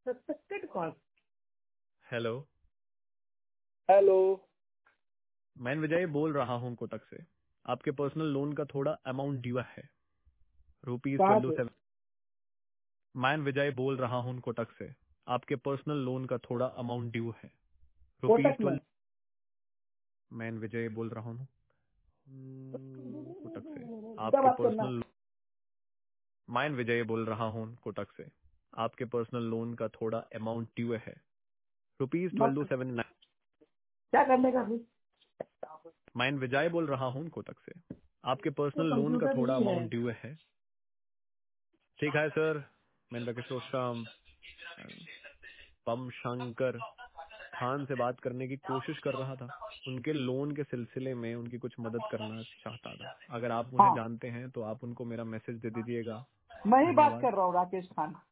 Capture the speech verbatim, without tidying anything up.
Suspected call. Hello, hello. मैं विजय बोल रहा हूँ कोटक से। आपके पर्सनल लोन का थोड़ा अमाउंट ड्यू है, रुपीज कहाँ ट्वेल्व से? सेवन। मैं विजय बोल रहा हूँ कोटक से। आपके पर्सनल लोन का थोड़ा अमाउंट ड्यू है, रुपीज कोटक में? ट्वेल्व। मैं विजय बोल रहा हूँ हम्म, कोटक से। क्या आपके बात करना? पर्सनल मैं विजय बोल रहा हूँ कोटक से। आपके पर्सनल लोन का थोड़ा अमाउंट ड्यू है, रुपीज ट्वेल्व मत सेवन नाइन। क्या करने का फिर? मैं विजय बोल रहा हूँ कोटक से। आपके तो पर्सनल लोन का कंप्यूटर थोड़ा ही है। अमाउंट ड्यू है। ठीक है सर, मैं राकेश रोशम पम शंकर खान से बात करने की कोशिश कर रहा था। उनके लोन के सिलसिले में उनकी कुछ मदद करना चाहता था। अगर आप उन्हें हाँ, जानते हैं तो आप उनको मेरा मैसेज दे दीजिएगा। मैं ही बात धन्यवाद। कर रहा हूँ, राकेश खान।